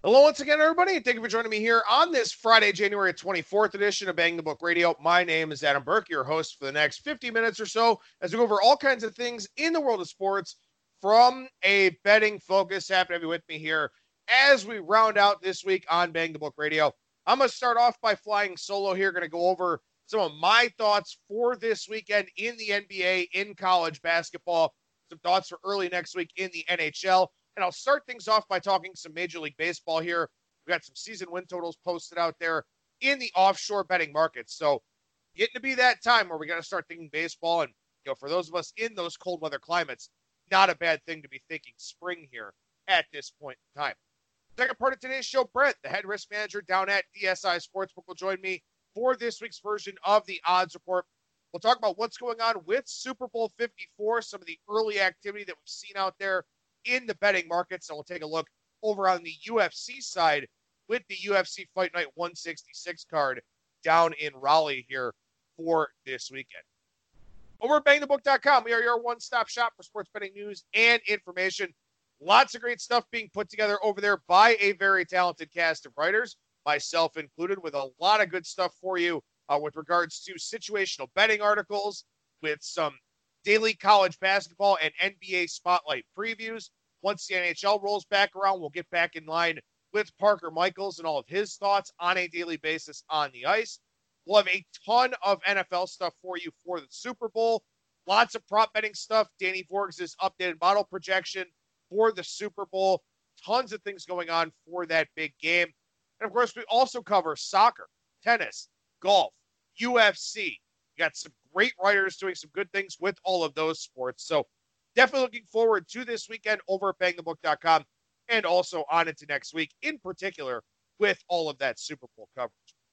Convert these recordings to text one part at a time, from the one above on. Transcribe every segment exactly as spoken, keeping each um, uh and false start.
Hello once again, everybody, and thank you for joining me here on this Friday, January twenty-fourth edition of Bang the Book Radio. My name is Adam Burke, your host for the next fifty minutes or so, as we go over all kinds of things in the world of sports from a betting focus. Happy to have you with me here as we round out this week on Bang the Book Radio. I'm going to start off by flying solo here, going to go over some of my thoughts for this weekend in the N B A, in college basketball, some thoughts for early next week in the N H L. And I'll start things off by talking some Major League Baseball here. We got some season win totals posted out there in the offshore betting markets. So getting to be that time where we got to start thinking baseball. And, you know, for those of us in those cold weather climates, not a bad thing to be thinking spring here at this point in time. Second part of today's show, Brent, the head risk manager down at D S I Sportsbook, will join me for this week's version of the Odds Report. We'll talk about what's going on with Super Bowl fifty-four, some of the early activity that we've seen out there in the betting markets, and we'll take a look over on the U F C side with the U F C Fight Night one sixty-six card down in Raleigh here for this weekend. Over at bang the book dot com, we are your one-stop shop for sports betting news and information. Lots of great stuff being put together over there by a very talented cast of writers, myself included, with a lot of good stuff for you uh, with regards to situational betting articles, with some daily college basketball and N B A spotlight previews. Once the N H L rolls back around, we'll get back in line with Parker Michaels and all of his thoughts on a daily basis on the ice. We'll have a ton of N F L stuff for you for the Super Bowl. Lots of prop betting stuff. Danny Vorgs' updated model projection for the Super Bowl. Tons of things going on for that big game. And, of course, we also cover soccer, tennis, golf, U F C. We got some great writers doing some good things with all of those sports. So definitely looking forward to this weekend over at bang the book dot com and also on into next week, in particular with all of that Super Bowl coverage.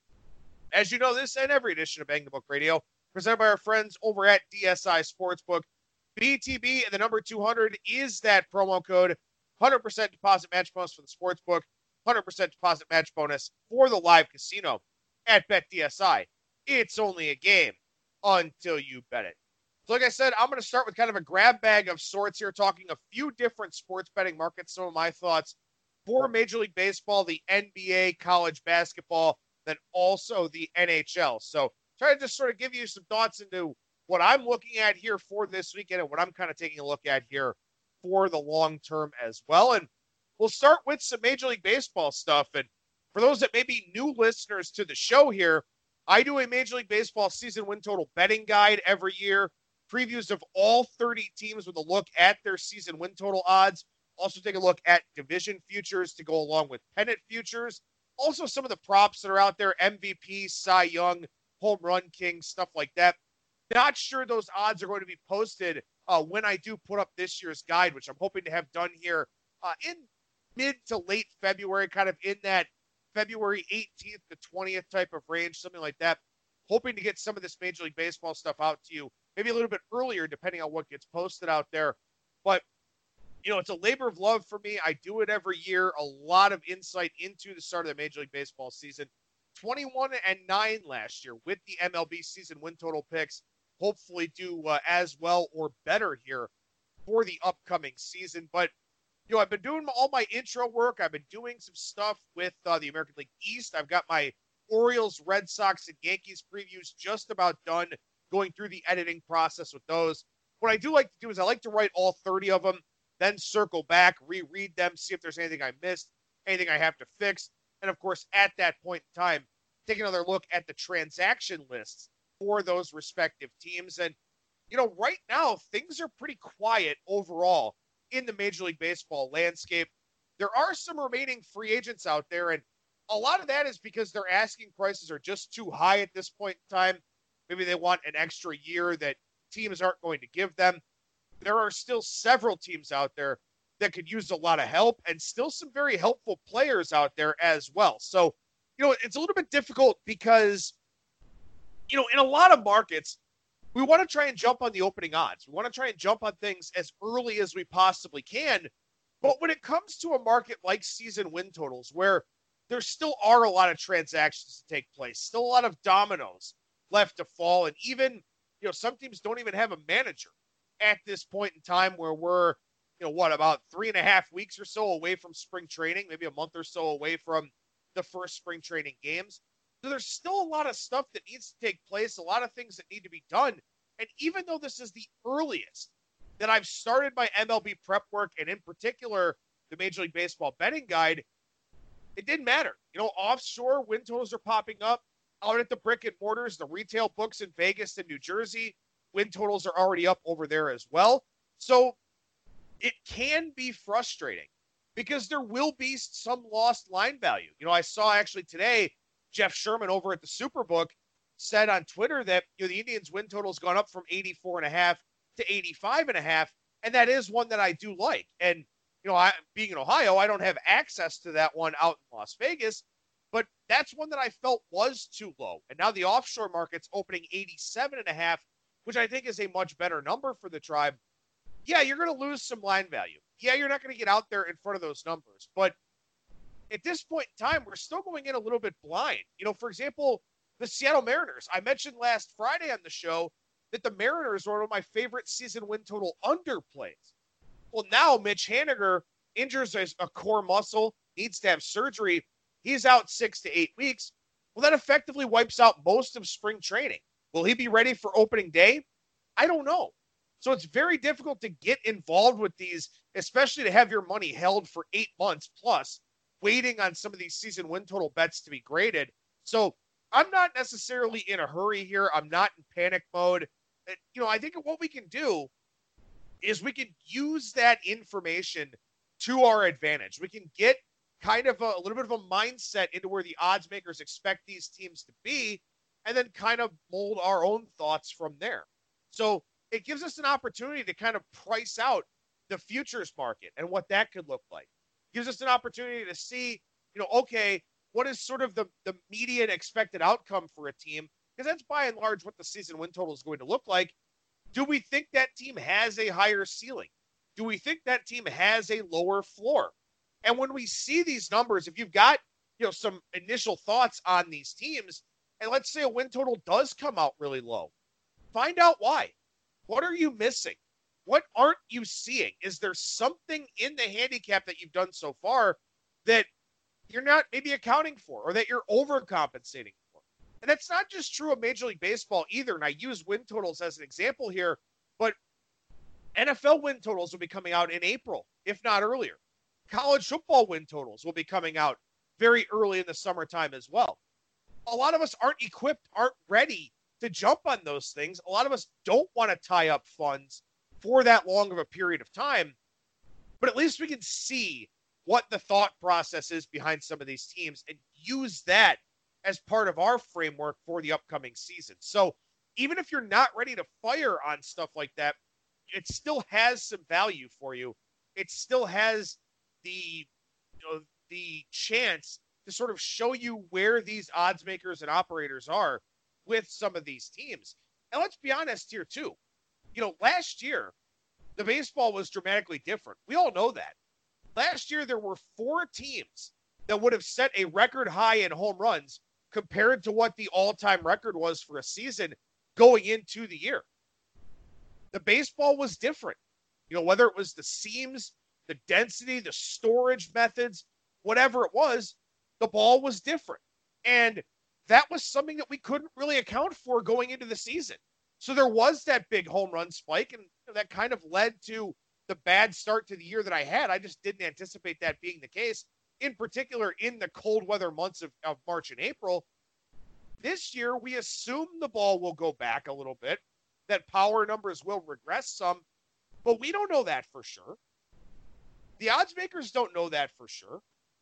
As you know, this and every edition of Bang the Book Radio, presented by our friends over at D S I Sportsbook. B T B and the number two hundred is that promo code. one hundred percent deposit match bonus for the Sportsbook, one hundred percent deposit match bonus for the live casino at BetDSI. It's only a game until you bet it. So like I said, I'm going to start with kind of a grab bag of sorts here, talking a few different sports betting markets, some of my thoughts for Major League Baseball, the N B A, college basketball, then also the N H L. So try to just sort of give you some thoughts into what I'm looking at here for this weekend and what I'm kind of taking a look at here for the long term as well. And we'll start with some Major League Baseball stuff. And for those that may be new listeners to the show here, I do a Major League Baseball season win total betting guide every year. Previews of all thirty teams with a look at their season win total odds. Also take a look at division futures to go along with pennant futures. Also some of the props that are out there, M V P, Cy Young, Home Run King, stuff like that. Not sure those odds are going to be posted uh, when I do put up this year's guide, which I'm hoping to have done here uh, in mid to late February, kind of in that February eighteenth to twentieth type of range, something like that. Hoping to get some of this Major League Baseball stuff out to you maybe a little bit earlier, depending on what gets posted out there. But, you know, it's a labor of love for me. I do it every year. A lot of insight into the start of the Major League Baseball season. twenty-one and nine last year with the M L B season win total picks. Hopefully do uh, as well or better here for the upcoming season. But, you know, I've been doing all my intro work. I've been doing some stuff with uh, the American League East. I've got my Orioles, Red Sox, and Yankees previews just about done, going through the editing process with those. What I do like to do is I like to write all thirty of them, then circle back, reread them, see if there's anything I missed, anything I have to fix. And, of course, at that point in time, take another look at the transaction lists for those respective teams. And, you know, right now, things are pretty quiet overall in the Major League Baseball landscape. There are some remaining free agents out there, and a lot of that is because their asking prices are just too high at this point in time. Maybe they want an extra year that teams aren't going to give them. There are still several teams out there that could use a lot of help, and still some very helpful players out there as well. So, you know, it's a little bit difficult because, you know, in a lot of markets, we want to try and jump on the opening odds. We want to try and jump on things as early as we possibly can. But when it comes to a market like season win totals, where there still are a lot of transactions to take place, still a lot of dominoes left to fall, and even, you know, some teams don't even have a manager at this point in time, where we're, you know, what, about three and a half weeks or so away from spring training, maybe a month or so away from the first spring training games. So there's still a lot of stuff that needs to take place, a lot of things that need to be done. And even though this is the earliest that I've started my M L B prep work, and in particular, the Major League Baseball betting guide, it didn't matter. You know, offshore win totals are popping up. Out at the brick and mortars, the retail books in Vegas and New Jersey, win totals are already up over there as well. So it can be frustrating because there will be some lost line value. You know, I saw actually today, Jeff Sherman over at the Superbook said on Twitter that, you know, the Indians win total has gone up from eighty-four and a half to eighty-five and a half. And that is one that I do like. And, you know, I, being in Ohio, I don't have access to that one out in Las Vegas, but that's one that I felt was too low. And now the offshore market's opening eighty-seven and a half, which I think is a much better number for the Tribe. Yeah, you're going to lose some line value. Yeah, you're not going to get out there in front of those numbers. But at this point in time, we're still going in a little bit blind. You know, for example, the Seattle Mariners. I mentioned last Friday on the show that the Mariners were one of my favorite season win total underplays. Well, now Mitch Haniger injures a core muscle, needs to have surgery. He's out six to eight weeks. Well, that effectively wipes out most of spring training. Will he be ready for opening day? I don't know. So it's very difficult to get involved with these, especially to have your money held for eight months plus, waiting on some of these season win total bets to be graded. So I'm not necessarily in a hurry here. I'm not in panic mode. You know, I think what we can do is we can use that information to our advantage. We can get kind of a, a little bit of a mindset into where the odds makers expect these teams to be, and then kind of mold our own thoughts from there. So it gives us an opportunity to kind of price out the futures market and what that could look like. It gives us an opportunity to see, you know, okay, what is sort of the, the median expected outcome for a team? Because that's by and large what the season win total is going to look like. Do we think that team has a higher ceiling? Do we think that team has a lower floor? And when we see these numbers, if you've got, you know, some initial thoughts on these teams, and let's say a win total does come out really low, find out why. What are you missing? What aren't you seeing? Is there something in the handicap that you've done so far that you're not maybe accounting for, or that you're overcompensating for? And that's not just true of Major League Baseball either. And I use win totals as an example here, but N F L win totals will be coming out in April, if not earlier. College football win totals will be coming out very early in the summertime as well. A lot of us aren't equipped, aren't ready to jump on those things. A lot of us don't want to tie up funds for that long of a period of time, but at least we can see what the thought process is behind some of these teams and use that as part of our framework for the upcoming season. So even if you're not ready to fire on stuff like that, it still has some value for you. It still has the, you know, the chance to sort of show you where these odds makers and operators are with some of these teams. And let's be honest here too. You know, last year, the baseball was dramatically different. We all know that. Last year, there were four teams that would have set a record high in home runs compared to what the all-time record was for a season going into the year. The baseball was different. You know, whether it was the seams, the density, the storage methods, whatever it was, the ball was different. And that was something that we couldn't really account for going into the season. So there was that big home run spike, and that kind of led to the bad start to the year that I had. I just didn't anticipate that being the case, in particular in the cold weather months of, of March and April. This year, we assume the ball will go back a little bit, that power numbers will regress some, but we don't know that for sure. The odds makers don't know that for sure.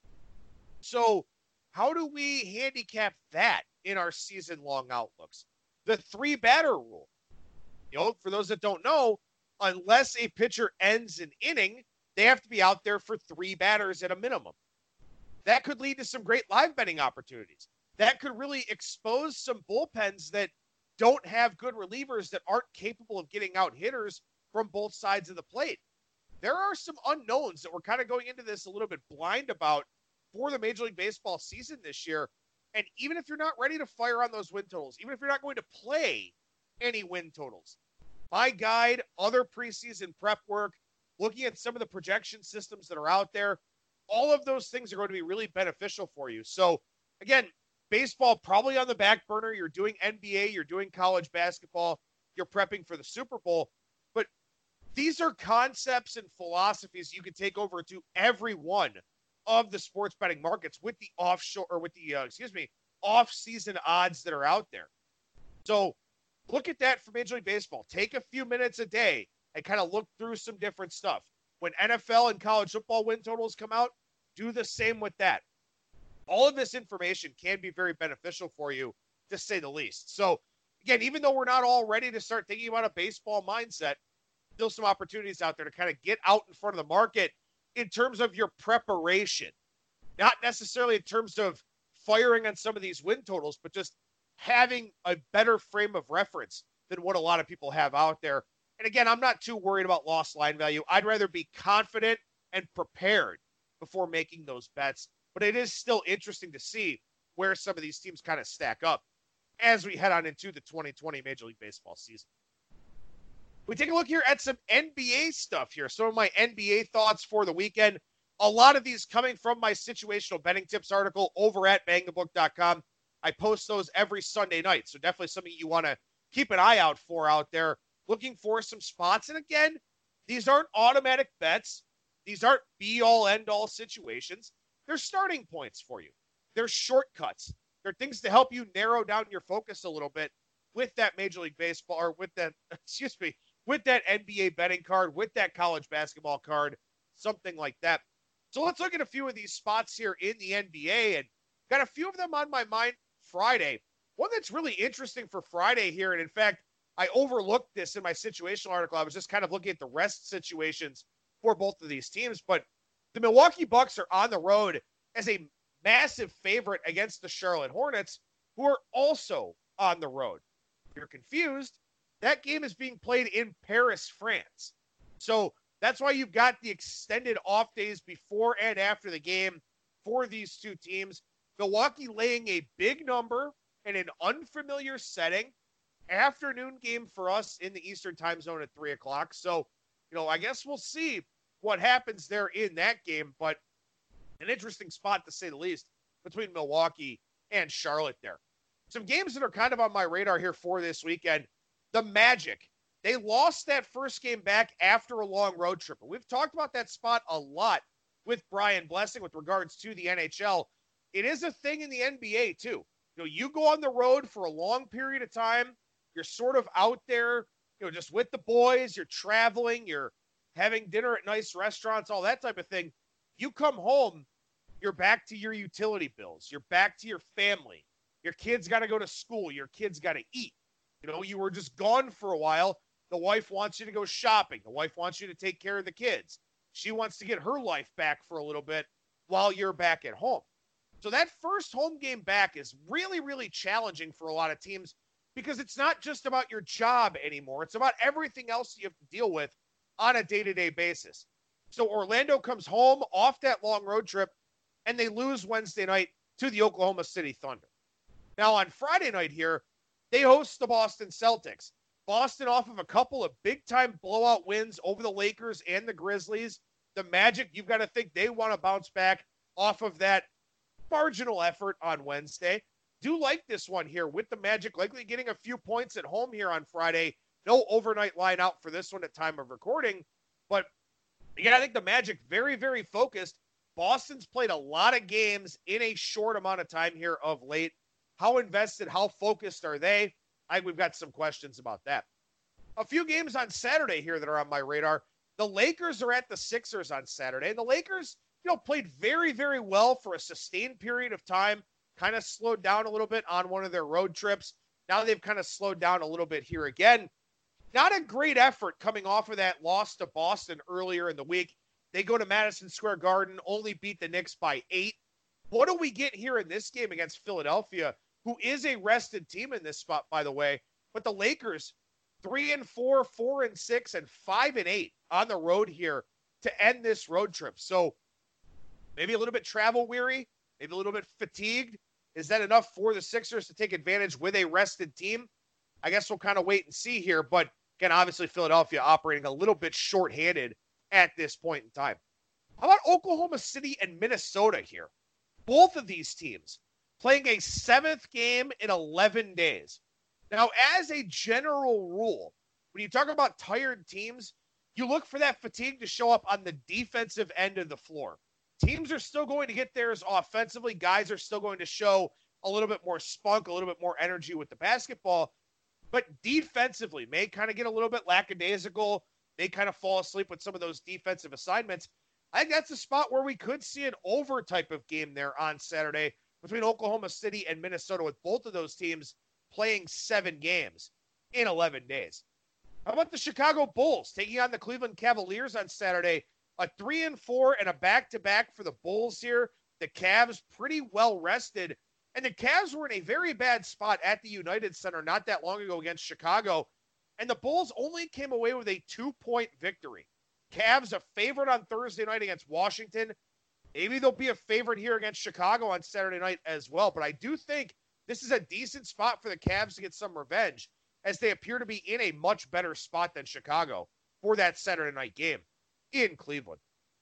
So how do we handicap that in our season-long outlooks? The three-batter rule. You know, for those that don't know, unless a pitcher ends an inning, they have to be out there for three batters at a minimum. That could lead to some great live betting opportunities. That could really expose some bullpens that don't have good relievers, that aren't capable of getting out hitters from both sides of the plate. There are some unknowns that we're kind of going into this a little bit blind about for the Major League Baseball season this year. And even if you're not ready to fire on those win totals, even if you're not going to play any win totals, my guide, other preseason prep work looking at some of the projection systems that are out there, all of those things are going to be really beneficial for you. So again, baseball probably on the back burner. You're doing N B A, you're doing college basketball, you're prepping for the Super Bowl. But these are concepts and philosophies you can take over to every one of the sports betting markets with the offshore or with the, uh, excuse me, off-season odds that are out there. So look at that for Major League Baseball. Take a few minutes a day and kind of look through some different stuff. When N F L and college football win totals come out, do the same with that. All of this information can be very beneficial for you, to say the least. So, again, even though we're not all ready to start thinking about a baseball mindset, still some opportunities out there to kind of get out in front of the market in terms of your preparation. Not necessarily in terms of firing on some of these win totals, but just having a better frame of reference than what a lot of people have out there. And again, I'm not too worried about lost line value. I'd rather be confident and prepared before making those bets. But it is still interesting to see where some of these teams kind of stack up as we head on into the twenty twenty Major League Baseball season. We take a look here at some N B A stuff here. Some of my N B A thoughts for the weekend. A lot of these coming from my situational betting tips article over at bang the book dot com. I post those every Sunday night. So definitely something you want to keep an eye out for out there. Looking for some spots. And again, these aren't automatic bets. These aren't be-all, end-all situations. They're starting points for you. They're shortcuts. They're things to help you narrow down your focus a little bit with that Major League Baseball, or with that, excuse me, with that N B A betting card, with that college basketball card, something like that. So let's look at a few of these spots here in the N B A, and got a few of them on my mind Friday. One that's really interesting for Friday here, and in fact, I overlooked this in my situational article. I was just kind of looking at the rest situations for both of these teams, but the Milwaukee Bucks are on the road as a massive favorite against the Charlotte Hornets, who are also on the road. If you're confused, that game is being played in Paris, France. So that's why you've got the extended off days before and after the game for these two teams. Milwaukee laying a big number in an unfamiliar setting. Afternoon game for us in the Eastern time zone at three o'clock. So, you know, I guess we'll see what happens there in that game, but an interesting spot to say the least between Milwaukee and Charlotte there. Some games that are kind of on my radar here for this weekend. The Magic. They lost that first game back after a long road trip. We've talked about that spot a lot with Brian Blessing with regards to the N H L. It is a thing in the N B A too. You know, you go on the road for a long period of time. You're sort of out there, you know, just with the boys. You're traveling. You're having dinner at nice restaurants, all that type of thing. You come home, you're back to your utility bills. You're back to your family. Your kids got to go to school. Your kids got to eat. You know, you were just gone for a while. The wife wants you to go shopping. The wife wants you to take care of the kids. She wants to get her life back for a little bit while you're back at home. So that first home game back is really, really challenging for a lot of teams because it's not just about your job anymore. It's about everything else you have to deal with on a day-to-day basis. So Orlando comes home off that long road trip, and they lose Wednesday night to the Oklahoma City Thunder. Now on Friday night here, they host the Boston Celtics. Boston off of a couple of big-time blowout wins over the Lakers and the Grizzlies. The Magic, you've got to think they want to bounce back off of that marginal effort on Wednesday. Do like this one here with the Magic likely getting a few points at home here on Friday. No overnight line out for this one at time of recording. But again, I think the Magic very, very focused. Boston's played a lot of games in a short amount of time here of late. How invested, how focused are they? I think we've got some questions about that. A few games on Saturday here that are on my radar. The Lakers are at the Sixers on Saturday. And the Lakers, you know, played very, very well for a sustained period of time. Kind of slowed down a little bit on one of their road trips. Now they've kind of slowed down a little bit here again. Not a great effort coming off of that loss to Boston earlier in the week. They go to Madison Square Garden, only beat the Knicks by eight. What do we get here in this game against Philadelphia, who is a rested team in this spot, by the way? But the Lakers, three and four, four and six, and five and eight on the road here to end this road trip. So maybe a little bit travel weary, maybe a little bit fatigued. Is that enough for the Sixers to take advantage with a rested team? I guess we'll kind of wait and see here. But again, obviously Philadelphia operating a little bit shorthanded at this point in time. How about Oklahoma City and Minnesota here? Both of these teams playing a seventh game in eleven days. Now, as a general rule, when you talk about tired teams, you look for that fatigue to show up on the defensive end of the floor. Teams are still going to get theirs offensively. Guys are still going to show a little bit more spunk, a little bit more energy with the basketball. But defensively, may kind of get a little bit lackadaisical. They kind of fall asleep with some of those defensive assignments. I think that's a spot where we could see an over type of game there on Saturday between Oklahoma City and Minnesota, with both of those teams playing seven games in eleven days. How about the Chicago Bulls taking on the Cleveland Cavaliers on Saturday? A three and four and a back-to-back for the Bulls here. The Cavs pretty well rested. And the Cavs were in a very bad spot at the United Center not that long ago against Chicago. And the Bulls only came away with a two-point victory. Cavs a favorite on Thursday night against Washington. Maybe they'll be a favorite here against Chicago on Saturday night as well. But I do think this is a decent spot for the Cavs to get some revenge, as they appear to be in a much better spot than Chicago for that Saturday night game in Cleveland.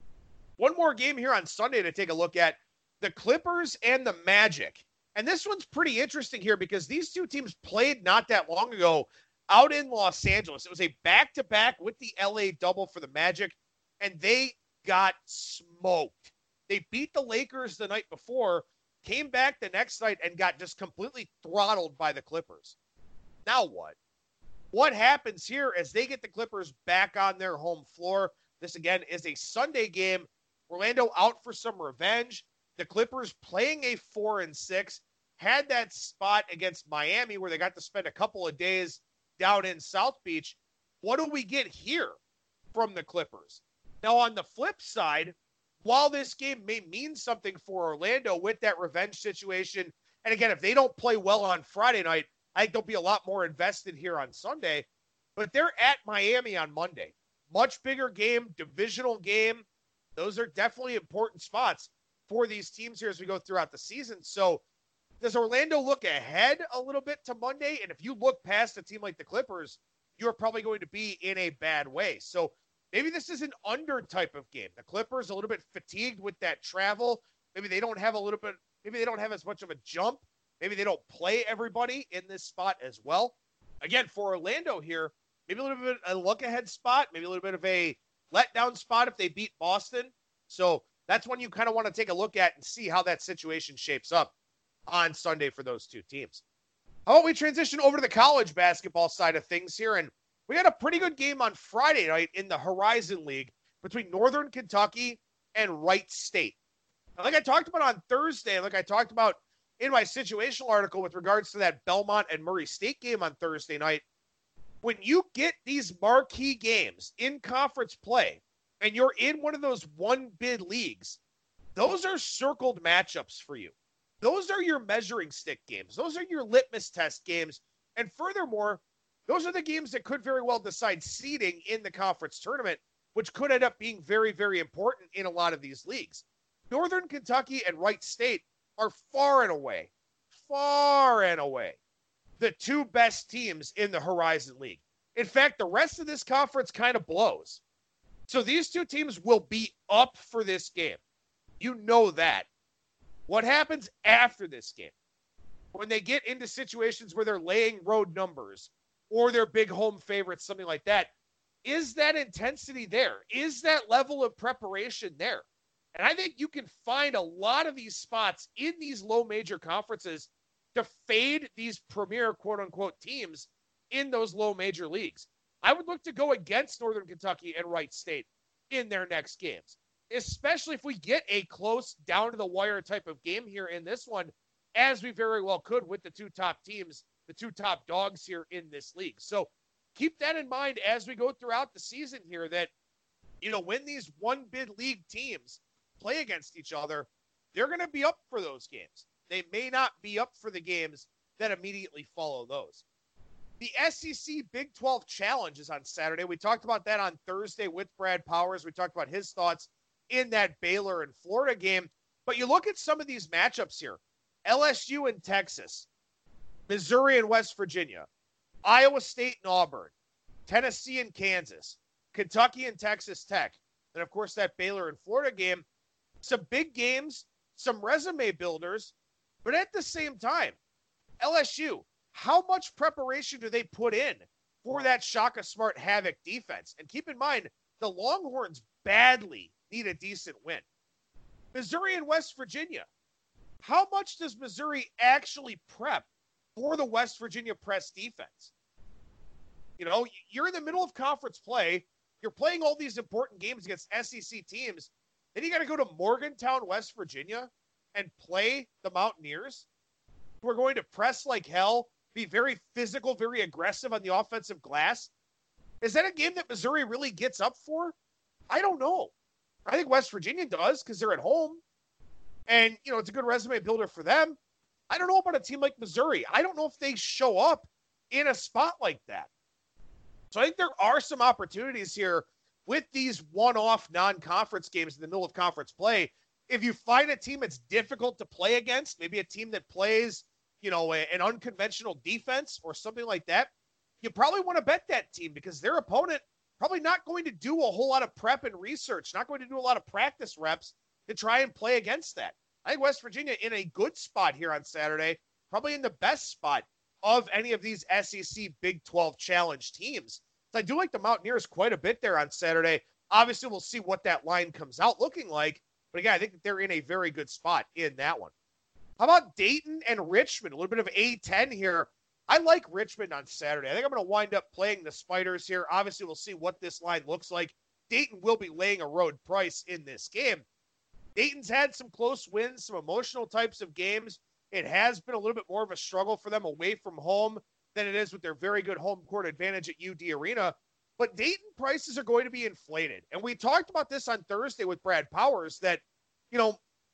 One more game here on Sunday to take a look at, the Clippers and the Magic. And this one's pretty interesting here because these two teams played not that long ago out in Los Angeles. It was a back-to-back with the L A double for the Magic, and they got smoked. They beat the Lakers the night before, came back the next night, and got just completely throttled by the Clippers. Now what? What happens here as they get the Clippers back on their home floor? This, again, is a Sunday game. Orlando out for some revenge. The Clippers playing a four and six, had that spot against Miami where they got to spend a couple of days down in South Beach. What do we get here from the Clippers? Now, on the flip side, while this game may mean something for Orlando with that revenge situation, and again, if they don't play well on Friday night, I think they'll be a lot more invested here on Sunday, but they're at Miami on Monday. Much bigger game, divisional game. Those are definitely important spots for these teams here as we go throughout the season. So does Orlando look ahead a little bit to Monday? And if you look past a team like the Clippers, you're probably going to be in a bad way. So maybe this is an under type of game. The Clippers a little bit fatigued with that travel. Maybe they don't have a little bit, maybe they don't have as much of a jump. Maybe they don't play everybody in this spot as well. Again, for Orlando here, maybe a little bit of a look ahead spot, maybe a little bit of a letdown spot if they beat Boston. So that's one you kind of want to take a look at and see how that situation shapes up on Sunday for those two teams. How about we transition over to the college basketball side of things here? And we got a pretty good game on Friday night in the Horizon League between Northern Kentucky and Wright State. Now, like I talked about on Thursday, like I talked about in my situational article with regards to that Belmont and Murray State game on Thursday night, when you get these marquee games in conference play and you're in one of those one bid leagues, those are circled matchups for you. Those are your measuring stick games. Those are your litmus test games. And furthermore, those are the games that could very well decide seeding in the conference tournament, which could end up being very, very important in a lot of these leagues. Northern Kentucky and Wright State are far and away, far and away, the two best teams in the Horizon League. In fact, the rest of this conference kind of blows. So these two teams will be up for this game. You know that. What happens after this game? When they get into situations where they're laying road numbers or they're big home favorites, something like that, is that intensity there? Is that level of preparation there? And I think you can find a lot of these spots in these low major conferences to fade these premier quote-unquote teams in those low major leagues. I would look to go against Northern Kentucky and Wright State in their next games, especially if we get a close down-to-the-wire type of game here in this one, as we very well could with the two top teams, the two top dogs here in this league. So keep that in mind as we go throughout the season here, that, you know, when these one-bid league teams play against each other, they're going to be up for those games. They may not be up for the games that immediately follow those. The S E C Big twelve Challenge is on Saturday. We talked about that on Thursday with Brad Powers. We talked about his thoughts in that Baylor and Florida game. But you look at some of these matchups here. L S U and Texas, Missouri and West Virginia, Iowa State and Auburn, Tennessee and Kansas, Kentucky and Texas Tech, And of course, that Baylor and Florida game, some big games, some resume builders, but at the same time, L S U, how much preparation do they put in for that Shaka Smart Havoc defense? And keep in mind, the Longhorns badly need a decent win. Missouri and West Virginia, how much does Missouri actually prep for the West Virginia press defense? You know, you're in the middle of conference play. You're playing all these important games against S E C teams. Then you got to go to Morgantown, West Virginia, and play the Mountaineers, who are going to press like hell, be very physical, very aggressive on the offensive glass. Is that a game that Missouri really gets up for? I don't know. I think West Virginia does because they're at home. And, you know, it's a good resume builder for them. I don't know about a team like Missouri. I don't know if they show up in a spot like that. So I think there are some opportunities here with these one-off non-conference games in the middle of conference play. If you find a team that's difficult to play against, maybe a team that plays, you know, a, an unconventional defense or something like that, you probably want to bet that team because their opponent probably not going to do a whole lot of prep and research, not going to do a lot of practice reps to try and play against that. I think West Virginia in a good spot here on Saturday, probably in the best spot of any of these S E C Big twelve Challenge teams. So I do like the Mountaineers quite a bit there on Saturday. Obviously, we'll see what that line comes out looking like. But again, I think that they're in a very good spot in that one. How about Dayton and Richmond? A little bit of A ten here. I like Richmond on Saturday. I think I'm going to wind up playing the Spiders here. Obviously, we'll see what this line looks like. Dayton will be laying a road price in this game. Dayton's had some close wins, some emotional types of games. It has been a little bit more of a struggle for them away from home than it is with their very good home court advantage at U D Arena. But Dayton prices are going to be inflated. And we talked about this on Thursday with Brad Powers that, you know,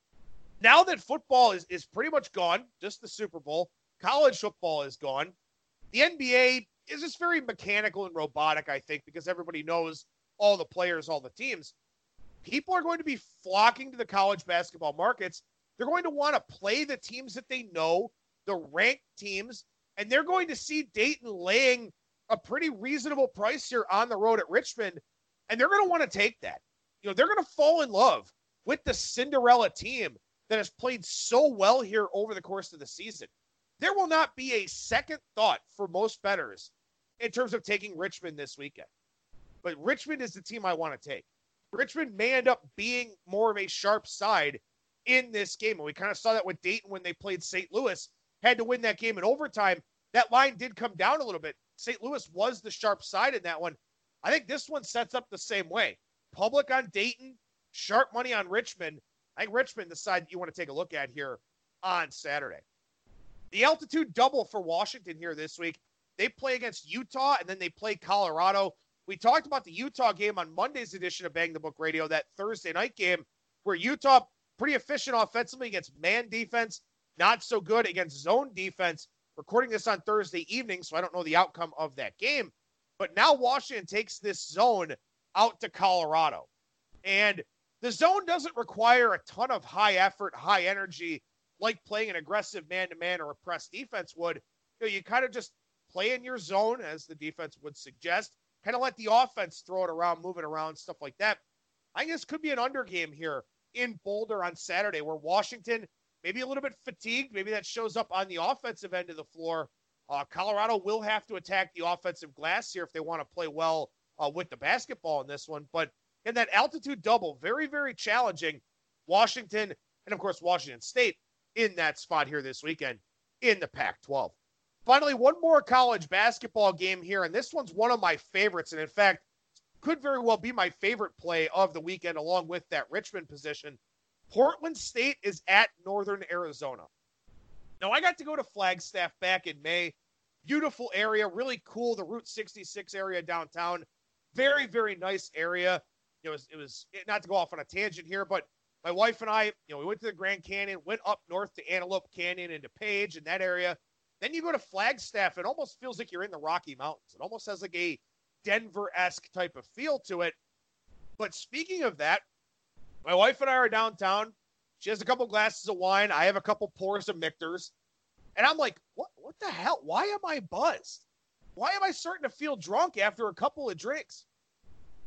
now that football is, is pretty much gone, just the Super Bowl, college football is gone, the N B A is just very mechanical and robotic, I think, because everybody knows all the players, all the teams. People are going to be flocking to the college basketball markets. They're going to want to play the teams that they know, the ranked teams, and they're going to see Dayton laying a pretty reasonable price here on the road at Richmond, and they're going to want to take that. You know, they're going to fall in love with the Cinderella team that has played so well here over the course of the season. There will not be a second thought for most bettors in terms of taking Richmond this weekend. But Richmond is the team I want to take. Richmond may end up being more of a sharp side in this game. And we kind of saw that with Dayton when they played Saint Louis, had to win that game in overtime. That line did come down a little bit. Saint Louis was the sharp side in that one. I think this one sets up the same way. Public on Dayton, sharp money on Richmond. I think Richmond, the side that you want to take a look at here on Saturday. The altitude double for Washington here this week. They play against Utah, and then they play Colorado. We talked about the Utah game on Monday's edition of Bang the Book Radio, that Thursday night game where Utah pretty efficient offensively against man defense, not so good against zone defense. Recording this on Thursday evening, so I don't know the outcome of that game. But now Washington takes this zone out to Colorado. And the zone doesn't require a ton of high effort, high energy, like playing an aggressive man-to-man or a press defense would. You know, you kind of just play in your zone, as the defense would suggest, kind of let the offense throw it around, move it around, stuff like that. I think this could be an under game here in Boulder on Saturday where Washington maybe a little bit fatigued. Maybe that shows up on the offensive end of the floor. Uh, Colorado will have to attack the offensive glass here if they want to play well uh, with the basketball in this one. But in that altitude double, very, very challenging. Washington and, of course, Washington State in that spot here this weekend in the Pac twelve. Finally, one more college basketball game here, and this one's one of my favorites, and in fact, could very well be my favorite play of the weekend along with that Richmond position. Portland State is at Northern Arizona. Now, I got to go to Flagstaff back in May. Beautiful area, really cool, the Route sixty-six area downtown. Very, very nice area. It was, it was not to go off on a tangent here, but my wife and I, you know, we went to the Grand Canyon, went up north to Antelope Canyon and DePage in that area. Then you go to Flagstaff, it almost feels like you're in the Rocky Mountains. It almost has like a Denver-esque type of feel to it. But speaking of that, my wife and I are downtown. She has a couple glasses of wine. I have a couple pours of Michter's. And I'm like, what, what the hell? Why am I buzzed? Why am I starting to feel drunk after a couple of drinks?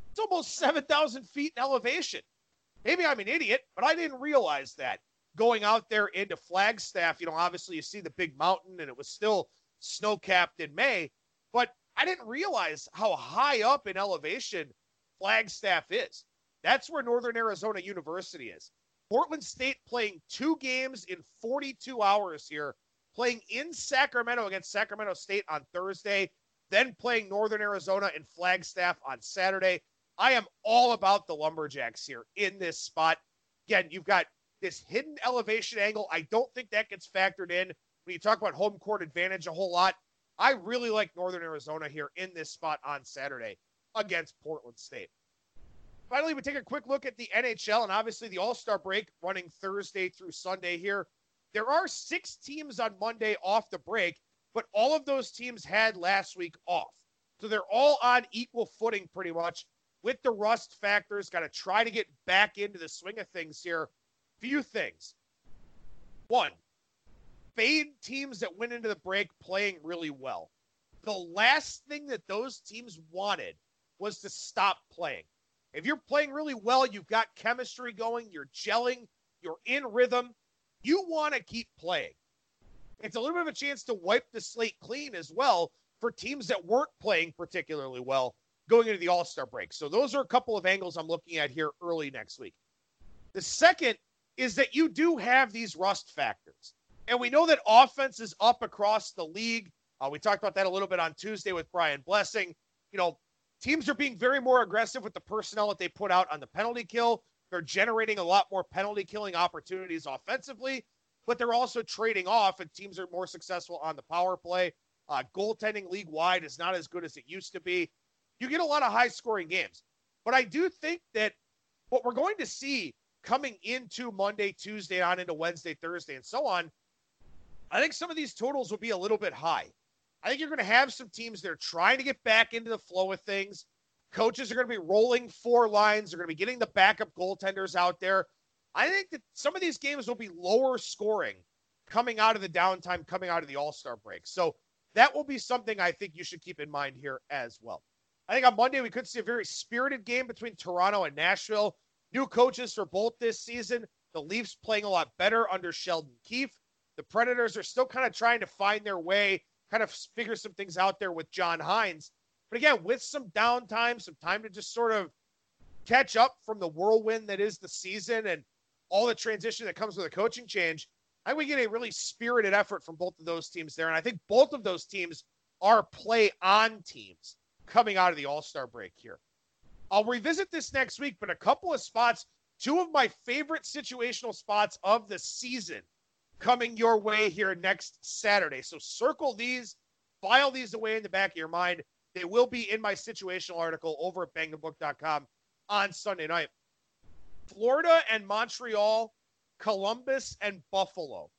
It's almost seven thousand feet in elevation. Maybe I'm an idiot, but I didn't realize that. Going out there into Flagstaff, you know, obviously you see the big mountain and it was still snow capped in May, but I didn't realize how high up in elevation Flagstaff is. That's where Northern Arizona University is. Portland State playing two games in forty-two hours here, playing in Sacramento against Sacramento State on Thursday, then playing Northern Arizona in Flagstaff on Saturday. I am all about the Lumberjacks here in this spot. Again, you've got this hidden elevation angle. I don't think that gets factored in when you talk about home court advantage a whole lot. I really like Northern Arizona here in this spot on Saturday against Portland State. Finally, we take a quick look at the N H L and obviously the All-Star break running Thursday through Sunday here. There are six teams on Monday off the break, but all of those teams had last week off. So they're all on equal footing pretty much with the rust factors. Got to try to get back into the swing of things here. Few things. One, fade teams that went into the break playing really well. The last thing that those teams wanted was to stop playing. If you're playing really well, you've got chemistry going, you're gelling, you're in rhythm, you want to keep playing. It's a little bit of a chance to wipe the slate clean as well for teams that weren't playing particularly well going into the All-Star break. So those are a couple of angles I'm looking at here early next week. The second is that you do have these rust factors. And we know that offense is up across the league. Uh, we talked about that a little bit on Tuesday with Brian Blessing. You know, teams are being very more aggressive with the personnel that they put out on the penalty kill. They're generating a lot more penalty killing opportunities offensively, but they're also trading off, and teams are more successful on the power play. Uh, goaltending league-wide is not as good as it used to be. You get a lot of high-scoring games. But I do think that what we're going to see coming into Monday, Tuesday, on into Wednesday, Thursday, and so on, I think some of these totals will be a little bit high. I think you're going to have some teams that are trying to get back into the flow of things. Coaches are going to be rolling four lines. They're going to be getting the backup goaltenders out there. I think that some of these games will be lower scoring coming out of the downtime, coming out of the All-Star break. So that will be something I think you should keep in mind here as well. I think on Monday we could see a very spirited game between Toronto and Nashville. New coaches for both this season. The Leafs playing a lot better under Sheldon Keefe. The Predators are still kind of trying to find their way, kind of figure some things out there with John Hines. But again, with some downtime, some time to just sort of catch up from the whirlwind that is the season and all the transition that comes with a coaching change, I think we get a really spirited effort from both of those teams there. And I think both of those teams are play-on teams coming out of the All-Star break here. I'll revisit this next week, but a couple of spots, two of my favorite situational spots of the season coming your way here next Saturday. So circle these, file these away in the back of your mind. They will be in my situational article over at bang the book dot com on Sunday night. Florida and Montreal, Columbus and Buffalo.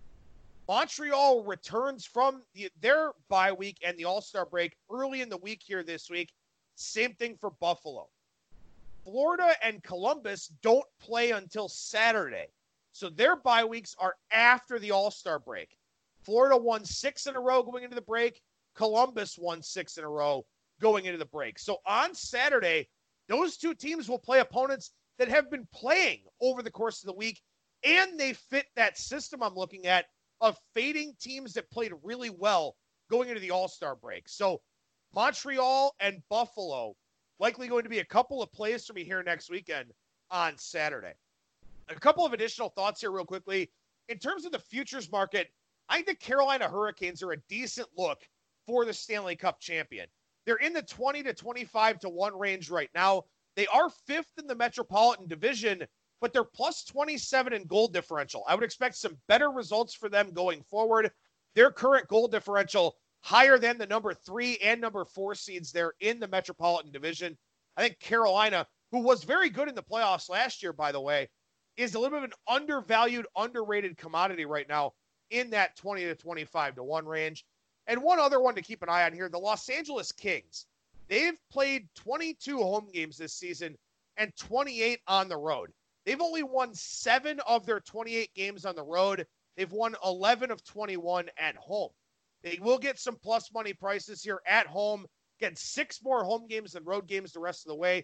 Montreal returns from the, their bye week and the All-Star break early in the week here this week. Same thing for Buffalo. Florida and Columbus don't play until Saturday. So their bye weeks are after the All-Star break. Florida won six in a row going into the break. Columbus won six in a row going into the break. So on Saturday, those two teams will play opponents that have been playing over the course of the week, and they fit that system I'm looking at of fading teams that played really well going into the All-Star break. So Montreal and Buffalo likely going to be a couple of plays for me here next weekend on Saturday. A couple of additional thoughts here real quickly. In terms of the futures market, I think the Carolina Hurricanes are a decent look for the Stanley Cup champion. They're in the twenty to twenty-five to one range right now. They are fifth in the Metropolitan Division, but they're plus twenty-seven in goal differential. I would expect some better results for them going forward. Their current goal differential higher than the number three and number four seeds there in the Metropolitan Division. I think Carolina, who was very good in the playoffs last year, by the way, is a little bit of an undervalued, underrated commodity right now in that twenty to twenty-five to one range. And one other one to keep an eye on here, the Los Angeles Kings. They've played twenty-two home games this season and twenty-eight on the road. They've only won seven of their twenty-eight games on the road. They've won eleven of twenty-one at home. They will get some plus money prices here at home. Get six more home games than road games the rest of the way.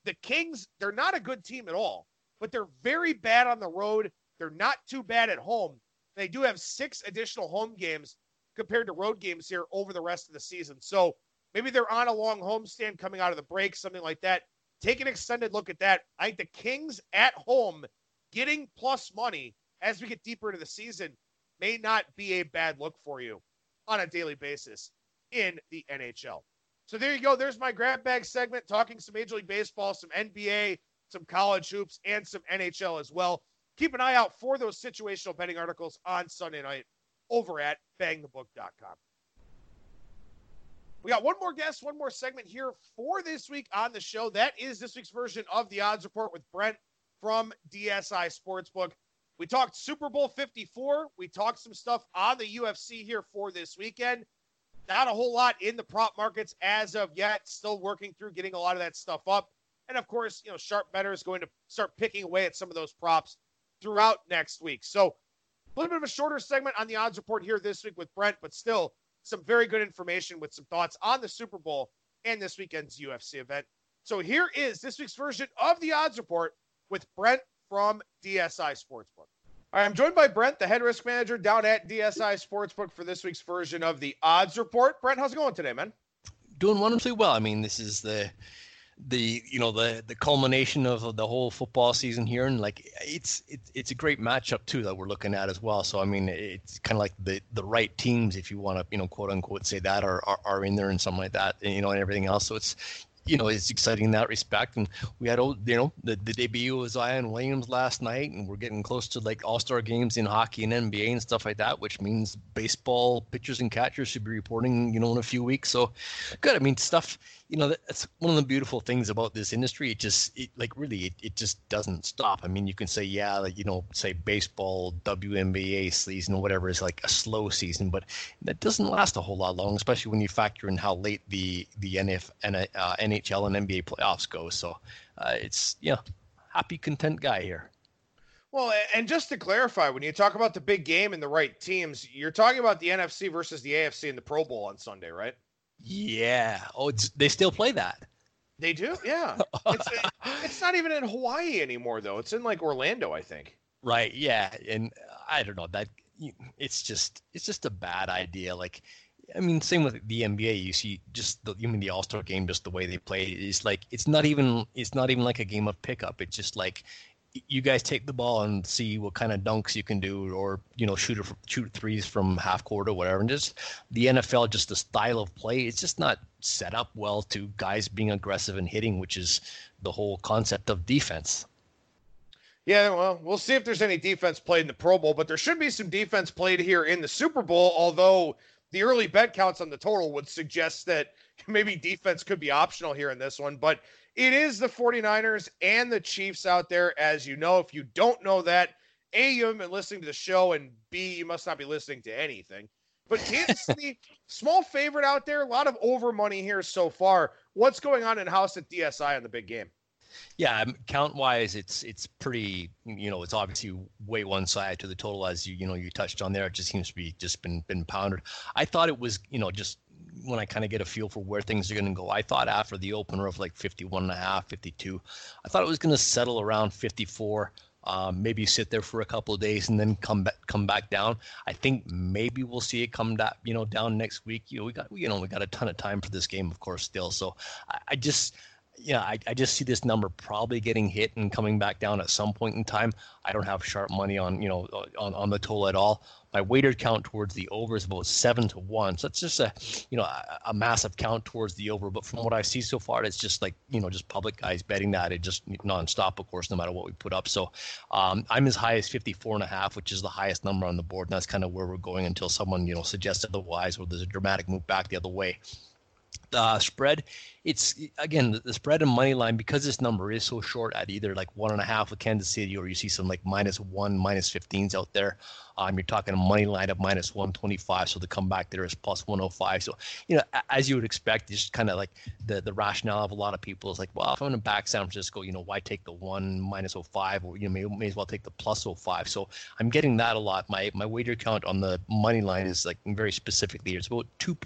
the Kings, they're not a good team at all, but they're very bad on the road. They're not too bad at home. They do have six additional home games compared to road games here over the rest of the season. So maybe they're on a long homestand coming out of the break, something like that. Take an extended look at that. I think the Kings at home getting plus money as we get deeper into the season may not be a bad look for you on a daily basis in the N H L. So there you go. There's my grab bag segment, talking some Major League Baseball, some N B A, some college hoops, and some N H L as well. Keep an eye out for those situational betting articles on Sunday night over at bang the book dot com. We got one more guest, one more segment here for this week on the show. That is this week's version of the Odds Report with Brent from D S I Sportsbook. We talked Super Bowl fifty-four. We talked some stuff on the U F C here for this weekend. Not a whole lot in the prop markets as of yet. Still working through getting a lot of that stuff up. And of course, you know, Sharp Bettor is going to start picking away at some of those props throughout next week. So a little bit of a shorter segment on the Odds Report here this week with Brent, but still some very good information with some thoughts on the Super Bowl and this weekend's U F C event. So here is this week's version of the Odds Report with Brent from D S I Sportsbook. All right, I'm joined by Brent, the head risk manager down at D S I Sportsbook for this week's version of the Odds Report. Brent, how's it going today, man? Doing wonderfully well. I mean, this is the the you know the the culmination of the whole football season here, and like it's it's it's a great matchup too that we're looking at as well. So I mean, it's kind of like the the right teams, if you want to you know quote unquote say that, are are, are in there and something like that, and, you know, and everything else. So it's you know it's exciting in that respect. And we had you know the, the debut of Zion Williams last night, and we're getting close to like all-star games in hockey and N B A and stuff like that, which means baseball pitchers and catchers should be reporting you know in a few weeks. So good. I mean, stuff. You know, that's one of the beautiful things about this industry. It just, it, like, really, it, it just doesn't stop. I mean, you can say, yeah, like, you know, say baseball, W N B A season, whatever is like a slow season, but that doesn't last a whole lot long, especially when you factor in how late the the N F, uh, N H L and N B A playoffs go. So uh, it's, yeah, happy, content guy here. Well, and just to clarify, when you talk about the big game and the right teams, you're talking about the N F C versus the A F C in the Pro Bowl on Sunday, right? Yeah. Oh, it's, they still play that. They do? Yeah. It's, it's not even in Hawaii anymore, though. It's in, like, Orlando, I think. Right, yeah. And I don't know. that It's just it's just a bad idea. Like, I mean, same with the N B A. You see just the, you mean the All-Star game, just the way they play. It's like, it's not even it's not even like a game of pickup. It's just like, you guys take the ball and see what kind of dunks you can do, or you know, shoot a, shoot threes from half court or whatever. And just the N F L, just the style of play, it's just not set up well to guys being aggressive and hitting, which is the whole concept of defense. Yeah, well, we'll see if there's any defense played in the Pro Bowl, but there should be some defense played here in the Super Bowl. Although the early bet counts on the total would suggest that maybe defense could be optional here in this one, but it is the 49ers and the Chiefs out there, as you know. If you don't know that, A, you haven't been listening to the show, and B, you must not be listening to anything. But Kansas City, small favorite out there, a lot of over money here so far. What's going on in-house at D S I on the big game? Yeah, count-wise, it's it's pretty, you know, it's obviously way one side to the total, as you you know you touched on there. It just seems to be just been been pounded. I thought it was, you know, just when I kind of get a feel for where things are going to go, I thought after the opener of like fifty-one and a half, fifty-two, I thought it was going to settle around fifty-four, um, maybe sit there for a couple of days and then come back, come back down. I think maybe we'll see it come down, you know, down next week. You know, we got, you know, we got a ton of time for this game, of course, still. So I, I just, yeah, I, I just see this number probably getting hit and coming back down at some point in time. I don't have sharp money on, you know, on, on the total at all. My weighted count towards the over is about seven to one. So it's just a, you know, a, a massive count towards the over. But from what I see so far, it's just like, you know, just public guys betting that. It just nonstop, of course, no matter what we put up. So um, I'm as high as fifty-four and a half, which is the highest number on the board. And that's kind of where we're going until someone, you know, suggests otherwise, or there's a dramatic move back the other way. Uh, spread, it's again the, the spread and money line, because this number is so short at either like one and a half with Kansas City, or you see some like minus one, minus fifteens out there. Um, you're talking a money line of minus one twenty-five, so the comeback there is plus one oh five. So, you know, as you would expect, it's just kind of like the the rationale of a lot of people is like, well, if I'm going to back San Francisco, you know, why take the one minus oh five, or you know, may, may as well take the plus oh five. So I'm getting that a lot. My my wager count on the money line is like very specifically, it's about two point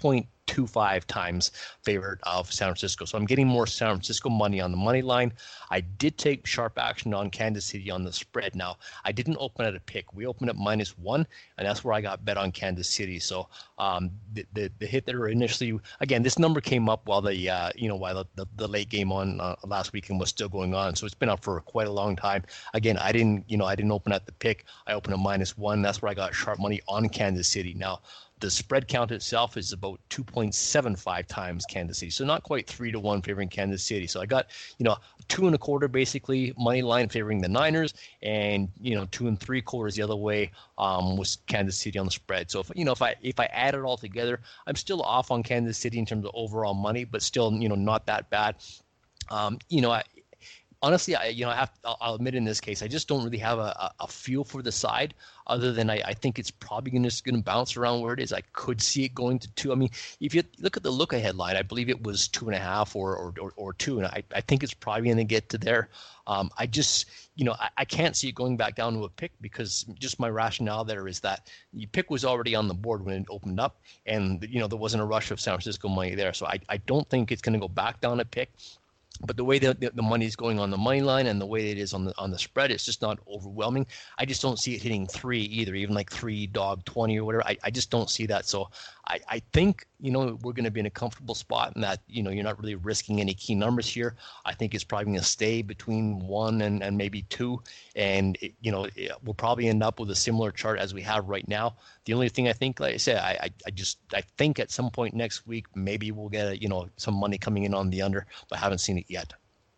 two five times favorite of San Francisco. So I'm getting more San Francisco money on the money line. I did take sharp action on Kansas City on the spread. Now, I didn't open at a pick. We opened at minus one, and that's where I got bet on Kansas City. So um, the, the the hit there initially, again, this number came up while the uh, you know while the, the, the late game on uh, last weekend was still going on. So it's been up for quite a long time. Again, I didn't you know I didn't open at the pick. I opened at minus one. That's where I got sharp money on Kansas City. Now, the spread count itself is about two point seven five times Kansas City, so not quite three to one favoring Kansas City. So I got, you know, two and a quarter basically money line favoring the Niners, and you know, two and three quarters the other way um, was Kansas City on the spread. So if you know, if I if I add it all together, I'm still off on Kansas City in terms of overall money, but still, you know, not that bad. Um, you know, I. Honestly, I you know I have I'll admit in this case I just don't really have a, a feel for the side other than I, I think it's probably gonna, just going to bounce around where it is. I could see it going to two. I mean, if you look at the look ahead line, I believe it was two and a half or or, or, or two, and I, I think it's probably going to get to there. Um, I just you know I, I can't see it going back down to a pick because just my rationale there is that the pick was already on the board when it opened up, and you know there wasn't a rush of San Francisco money there, so I I don't think it's going to go back down a pick. But the way that the, the money is going on the money line and the way it is on the on the spread, it's just not overwhelming. I just don't see it hitting three either, even like three dog twenty or whatever. I, I just don't see that. So I, I think, you know, we're going to be in a comfortable spot in that, you know, you're not really risking any key numbers here. I think it's probably going to stay between one and, and maybe two. And, it, you know, it, we'll probably end up with a similar chart as we have right now. The only thing I think, like I said, I, I, I just I think at some point next week, maybe we'll get, a, you know, some money coming in on the under, but I haven't seen it yet.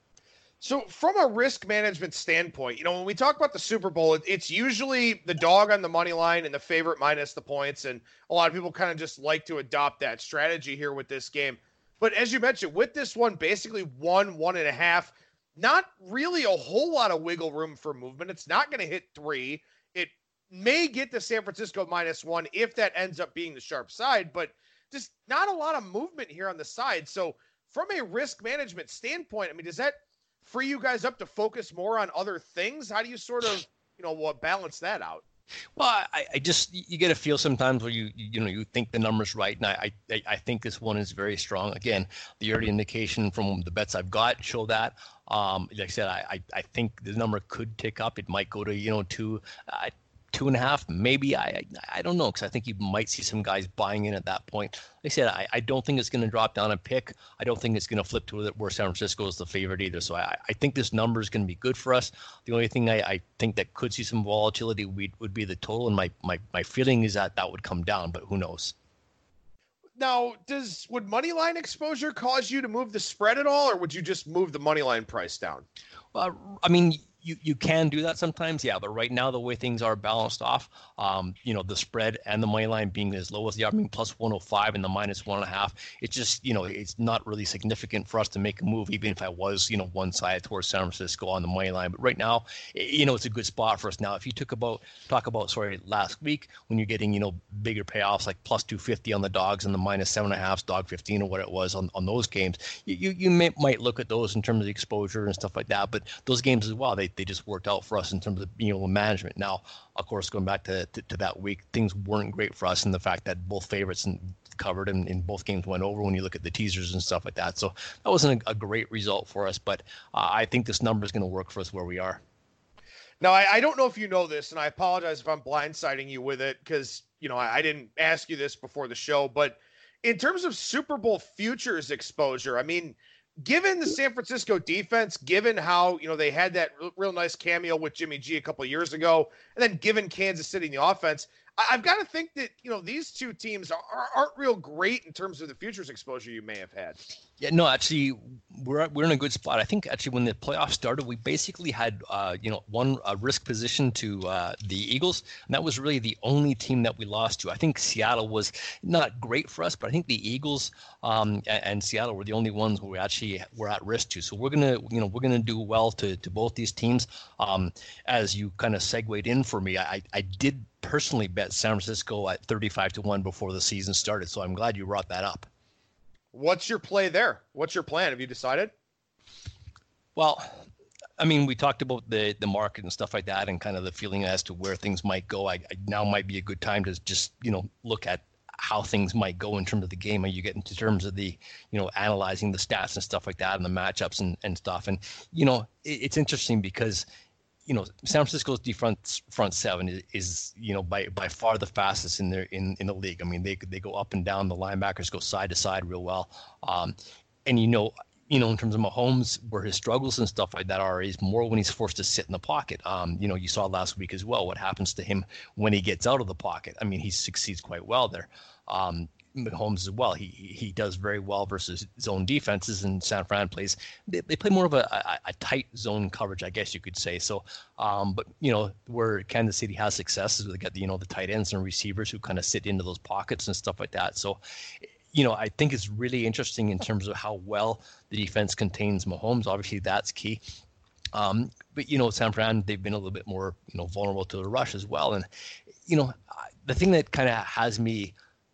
So from a risk management standpoint, you know, when we talk about the Super Bowl, it, it's usually the dog on the money line and the favorite minus the points. And a lot of people kind of just like to adopt that strategy here with this game. But as you mentioned, with this one, basically one, one and a half, not really a whole lot of wiggle room for movement. It's not going to hit three. It may get to San Francisco minus one if that ends up being the sharp side, but just not a lot of movement here on the side. So from a risk management standpoint, I mean, does that free you guys up to focus more on other things? How do you sort of, you know, balance that out? Well, I, I just, you get a feel sometimes where you, you know, you think the number's right. And I, I, I think this one is very strong. Again, the early indication from the bets I've got show that. Um, like I said, I, I, I think the number could tick up. It might go to, you know, two, uh, two and a half, maybe. I, I, I don't know, because I think you might see some guys buying in at that point. Like I said, I, I don't think it's going to drop down a pick. I don't think it's going to flip to where San Francisco is the favorite either. So I, I think this number is going to be good for us. The only thing I, I think that could see some volatility would, would be the total, and my, my, my feeling is that that would come down, but who knows? Now, does would money line exposure cause you to move the spread at all, or would you just move the money line price down? Well, I mean, you, you can do that sometimes, yeah. But right now, the way things are balanced off, um, you know, the spread and the money line being as low as they are, I mean, plus one oh five and the minus one and a half, it's just, you know, it's not really significant for us to make a move, even if I was, you know, one side towards San Francisco on the money line. But right now, you know, it's a good spot for us. Now, if you took about, talk about, sorry, last week, when you're getting, you know, bigger payoffs like plus two fifty on the dogs and the minus seven and a half, dog fifteen or what it was on, on those games, you, you, you may, might look at those in terms of exposure and stuff like that. But those games as well, they, they just worked out for us in terms of, you know, management. Now, of course, going back to, to, to that week, things weren't great for us in the fact that both favorites and covered and in both games went over when you look at the teasers and stuff like that. So that wasn't a, a great result for us, but uh, I think this number is going to work for us where we are. Now, I, I don't know if you know this, and I apologize if I'm blindsiding you with it because, you know, I, I didn't ask you this before the show, but in terms of Super Bowl futures exposure, I mean, given the San Francisco defense, given how, you know, they had that real, real nice cameo with Jimmy G a couple of years ago, and then given Kansas City in the offense, I, I've got to think that, you know, these two teams are, aren't real great in terms of the futures exposure you may have had. Yeah, no, actually, we're we're in a good spot. I think actually when the playoffs started, we basically had uh, you know one uh, risk position to uh, the Eagles, and that was really the only team that we lost to. I think Seattle was not great for us, but I think the Eagles um, and, and Seattle were the only ones where we actually were at risk to. So we're gonna you know we're gonna do well to to both these teams. Um, as you kind of segued in for me, I I did personally bet San Francisco at thirty-five to one before the season started, so I'm glad you brought that up. What's your play there? What's your plan? Have you decided? Well, I mean, we talked about the the market and stuff like that, and kind of the feeling as to where things might go. I, I now might be a good time to just you know look at how things might go in terms of the game, and you get into terms of the, you know, analyzing the stats and stuff like that and the matchups and, and stuff. And, you know, it, it's interesting because, you know, San Francisco's defense front seven is, is, you know, by by far the fastest in their in, in the league. I mean, they they go up and down. The linebackers go side to side real well. Um, and you know, you know, in terms of Mahomes, where his struggles and stuff like that are, is more when he's forced to sit in the pocket. Um, you know, you saw last week as well what happens to him when he gets out of the pocket. I mean, he succeeds quite well there. Um, Mahomes as well. He he does very well versus zone defenses, and San Fran plays. They, they play more of a, a, a tight zone coverage, I guess you could say. So, um, but you know, where Kansas City has success is they got the, you know, the tight ends and receivers who kind of sit into those pockets and stuff like that. So, you know, I think it's really interesting in terms of how well the defense contains Mahomes. Obviously, that's key. Um, but you know, San Fran, they've been a little bit more, you know, vulnerable to the rush as well. And you know, the thing that kind of has me,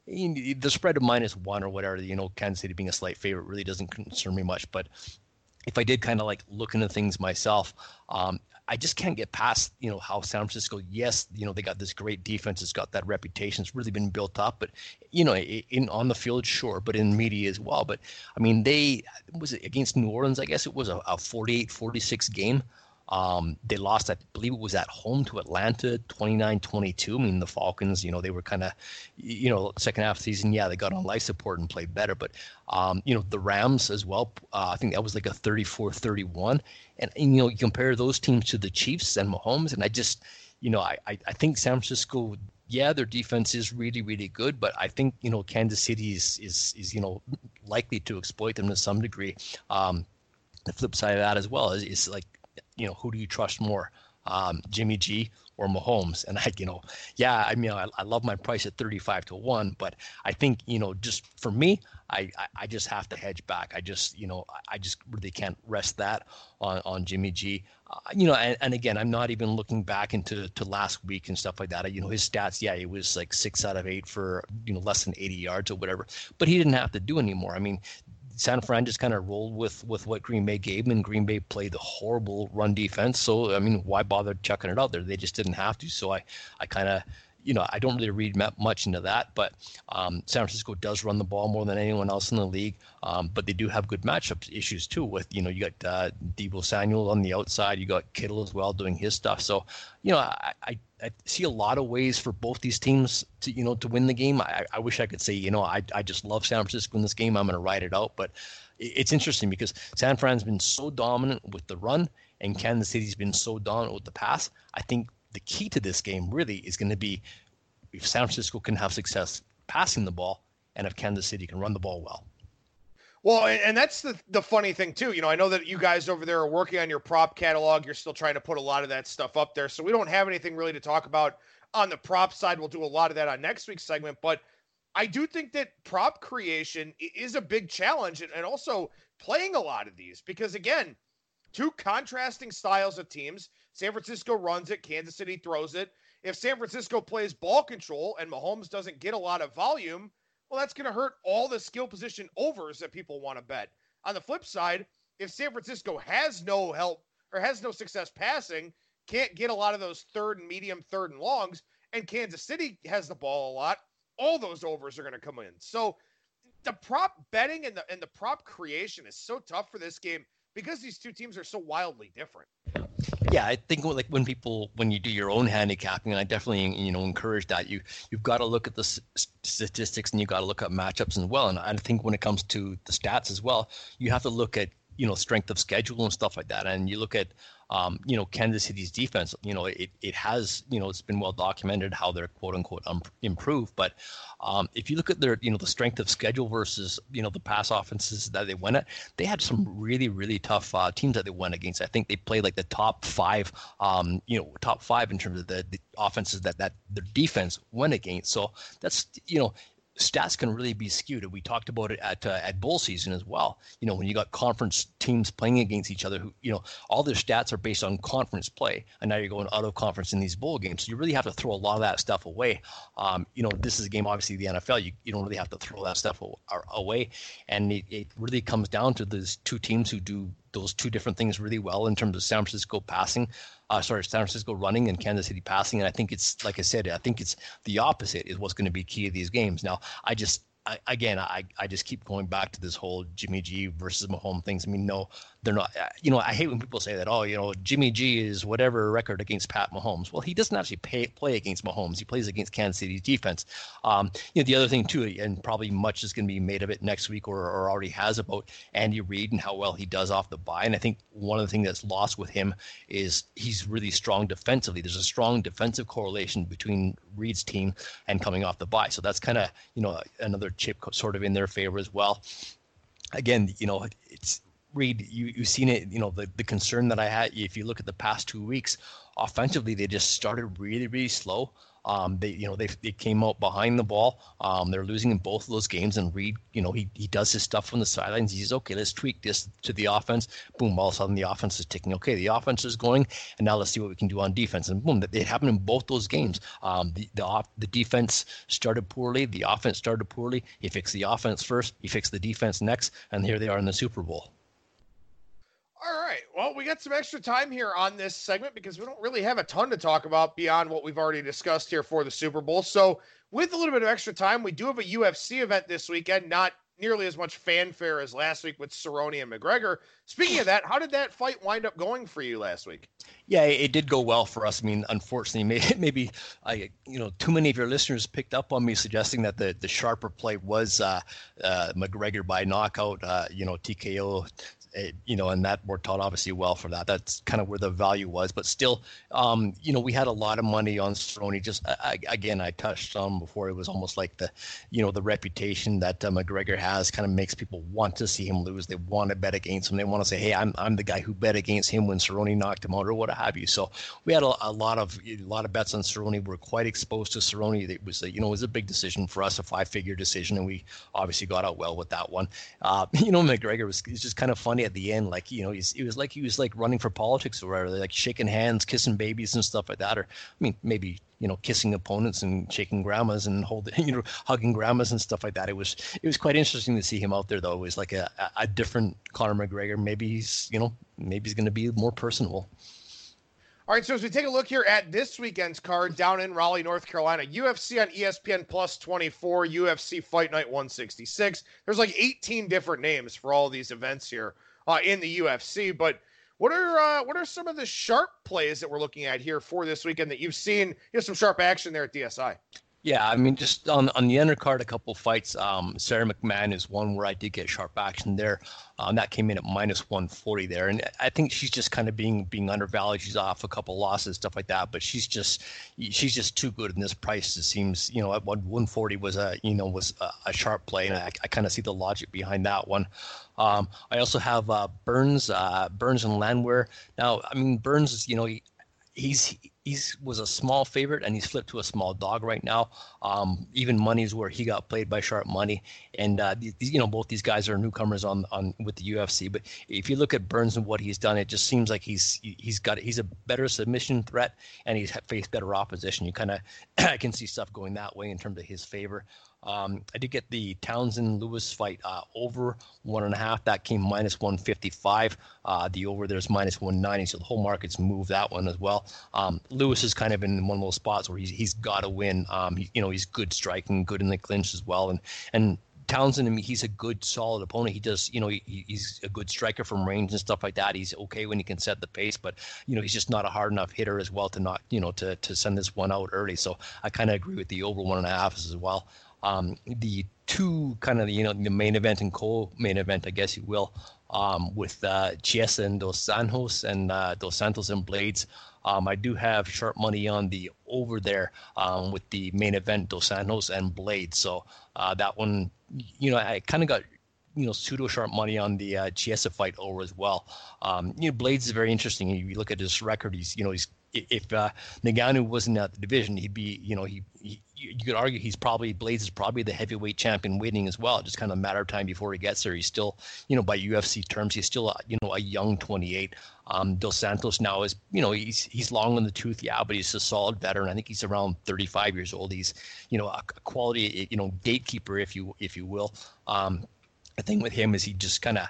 the spread of minus one or whatever, you know, Kansas City being a slight favorite really doesn't concern me much. But if I did kind of like look into things myself, um, I just can't get past, you know, how San Francisco, yes, you know, they got this great defense. It's got that reputation. It's really been built up. But, you know, in on the field, sure, but in media as well. But, I mean, they, was it against New Orleans, I guess it was a, a forty-eight forty-six game. Um, they lost, I believe it was at home to Atlanta, twenty-nine twenty-two. I mean, the Falcons, you know, they were kind of, you know, second half of the season, yeah, they got on life support and played better. But, um, you know, the Rams as well, uh, I think that was like a thirty-four thirty-one. And, and, you know, you compare those teams to the Chiefs and Mahomes, and I just, you know, I, I, I think San Francisco, yeah, their defense is really, really good, but I think, you know, Kansas City is, is, is you know, likely to exploit them to some degree. Um, the flip side of that as well is, is like, you know, who do you trust more, um, Jimmy G or Mahomes? And I, you know, yeah, I mean, I, I love my price at thirty-five to one, but I think, you know, just for me, I, I, I just have to hedge back. I just, you know, I just really can't rest that on, on Jimmy G. Uh, you know, and, and again, I'm not even looking back into to last week and stuff like that. You know, his stats, yeah, it was like six out of eight for, you know, less than eighty yards or whatever, but he didn't have to do anymore. I mean, San Fran just kind of rolled with, with what Green Bay gave him, and Green Bay played a horrible run defense. So, I mean, why bother chucking it out there? They just didn't have to. So I, I kind of, you know, I don't really read much into that. But um, San Francisco does run the ball more than anyone else in the league. Um, but they do have good matchup issues, too, with, you know, you got uh, Deebo Samuel on the outside. You got Kittle as well doing his stuff. So, you know, I, I, I see a lot of ways for both these teams to, you know, to win the game. I, I wish I could say, you know, I, I just love San Francisco in this game. I'm going to ride it out. But it's interesting because San Fran's been so dominant with the run, and Kansas City's been so dominant with the pass. I think the key to this game really is going to be if San Francisco can have success passing the ball, and if Kansas City can run the ball well. Well, and that's the the funny thing too. You know, I know that you guys over there are working on your prop catalog. You're still trying to put a lot of that stuff up there. So we don't have anything really to talk about on the prop side. We'll do a lot of that on next week's segment. But I do think that prop creation is a big challenge, and, and also playing a lot of these, because again, two contrasting styles of teams. San Francisco runs it, Kansas City throws it. If San Francisco plays ball control and Mahomes doesn't get a lot of volume, well, that's going to hurt all the skill position overs that people want to bet. On the flip side, if San Francisco has no help or has no success passing, can't get a lot of those third and medium, third and longs, and Kansas City has the ball a lot, all those overs are going to come in. So the prop betting and the and the prop creation is so tough for this game because these two teams are so wildly different. Yeah, I think like when people, when you do your own handicapping, and I definitely, you know, encourage that, you, you've got to look at the s- statistics, and you've got to look at matchups as well. And I think when it comes to the stats as well, you have to look at, you know, strength of schedule and stuff like that. And you look at, um, you know, Kansas City's defense, you know, it, it has, you know, it's been well documented how they're quote unquote um, improved. But um, if you look at their, you know, the strength of schedule versus, you know, the pass offenses that they went at, they had some really, really tough uh, teams that they went against. I think they played like the top five, um, you know, top five in terms of the, the offenses that, that their defense went against. So that's, you know, stats can really be skewed. We talked about it at uh, at bowl season as well. You know, when you got conference teams playing against each other, who, you know, all their stats are based on conference play, and now you're going out of conference in these bowl games. So you really have to throw a lot of that stuff away. Um, you know, this is a game, obviously, the N F L. You, you don't really have to throw that stuff away, and it, it really comes down to those two teams who do those two different things really well in terms of San Francisco passing, uh, sorry, San Francisco running and Kansas City passing. And I think it's, like I said, I think it's the opposite is what's going to be key to these games. Now, I just, I, again, I, I just keep going back to this whole Jimmy G versus Mahomes things. I mean, no, they're not, you know, I hate when people say that, oh, you know, Jimmy G is whatever record against Pat Mahomes. Well, he doesn't actually pay, play against Mahomes. He plays against Kansas City's defense. Um, you know, the other thing too, and probably much is going to be made of it next week or, or already has about Andy Reid and how well he does off the bye. And I think one of the things that's lost with him is he's really strong defensively. There's a strong defensive correlation between Reid's team and coming off the bye. So that's kind of, you know, another chip sort of in their favor as well. Again, you know, it's Reid, you, you've seen it, you know, the, the concern that I had, if you look at the past two weeks, offensively, they just started really, really slow. Um, they, you know, they they came out behind the ball. Um, they're losing in both of those games, and Reid, you know, he he does his stuff from the sidelines. He says, okay, let's tweak this to the offense. Boom, all of a sudden the offense is ticking. Okay, the offense is going, and now let's see what we can do on defense. And boom, it happened in both those games. Um, the the off, the defense started poorly. The offense started poorly. He fixed the offense first. He fixed the defense next, and here they are in the Super Bowl. All right. Well, we got some extra time here on this segment because we don't really have a ton to talk about beyond what we've already discussed here for the Super Bowl. So with a little bit of extra time, we do have a U F C event this weekend, not nearly as much fanfare as last week with Cerrone and McGregor. Speaking of that, how did that fight wind up going for you last week? Yeah, it did go well for us. I mean, unfortunately, maybe, maybe I, you know, too many of your listeners picked up on me suggesting that the, the sharper play was uh, uh, McGregor by knockout, uh, you know, T K O. It, you know, and that worked out obviously well for that. That's kind of where the value was. But still, um, you know, we had a lot of money on Cerrone. Just I, again, I touched on before. It was almost like the, you know, the reputation that uh, McGregor has kind of makes people want to see him lose. They want to bet against him. They want to say, hey, I'm I'm the guy who bet against him when Cerrone knocked him out or what have you. So we had a, a lot of a lot of bets on Cerrone. We're quite exposed to Cerrone. It was a, you know, it was a big decision for us, a five-figure decision, and we obviously got out well with that one. Uh, you know, McGregor was it's just kind of funny at the end, like, you know, he's, it was like he was like running for politics or whatever, like shaking hands, kissing babies and stuff like that. Or, I mean, maybe, you know, kissing opponents and shaking grandmas and holding, you know, hugging grandmas and stuff like that. It was, it was quite interesting to see him out there, though. It was like a, a different Conor McGregor. Maybe he's, you know, maybe he's going to be more personable. All right, so as we take a look here at this weekend's card down in Raleigh, North Carolina, U F C on E S P N Plus twenty-four, U F C Fight Night one sixty-six. There's like eighteen different names for all these events here uh, in the U F C. But what are uh, what are some of the sharp plays that we're looking at here for this weekend that you've seen? You know, some sharp action there at D S I. Yeah, I mean, just on on the undercard, a couple fights. Um, Sarah McMahon is one where I did get sharp action there. Um, that came in at minus one forty there, and I think she's just kind of being being undervalued. She's off a couple losses, stuff like that, but she's just she's just too good in this price. It seems, you know, at one forty was a you know was a, a sharp play, and I, I kind of see the logic behind that one. Um, I also have uh, Burns, uh, Burns and Landwehr. Now, I mean, Burns is, you know, he, he's he's was a small favorite and he's flipped to a small dog right now. Um, even money's where he got played by sharp money, and uh, these, you know, both these guys are newcomers on on with the U F C. But if you look at Burns and what he's done, it just seems like he's he's got he's a better submission threat and he's faced better opposition. You kind of I can see stuff going that way in terms of his favor. Um, I did get the Townsend Lewis fight uh, over one and a half. That came minus one fifty-five. Uh, the over there's minus one ninety. So the whole market's moved that one as well. Um, Lewis is kind of in one of those spots where he's he's got to win. Um, he, you know, he's good striking, good in the clinch as well, and and. Townsend, I mean, he's a good, solid opponent. He does, you know, he, he's a good striker from range and stuff like that. He's okay when he can set the pace, but, you know, he's just not a hard enough hitter as well to not, you know, to, to send this one out early. So I kind of agree with the over one and a half as well. Um, the two kind of, you know, the main event and co-main event, I guess you will, um, with uh, Chiesa and Dos Santos and uh, Dos Santos and Blades. Um, I do have sharp money on the over there um, with the main event, Dos Santos and Blades. So uh, that one, you know, I kind of got, you know, pseudo sharp money on the uh, Chiesa fight over as well. Um, you know, Blades is very interesting. You look at his record, he's, you know, he's, if uh, Ngannou wasn't at the division, he'd be, you know, he, he you could argue he's probably, Blades is probably the heavyweight champion waiting as well. Just kind of a matter of time before he gets there. He's still, you know, by U F C terms, he's still, a, you know, a young twenty-eight. Um, Dos Santos now is, you know, he's he's long in the tooth, yeah, but he's a solid veteran. I think he's around thirty-five years old. He's, you know, a, a quality, you know, gatekeeper, if you if you will. Um, the thing with him is he just kind of,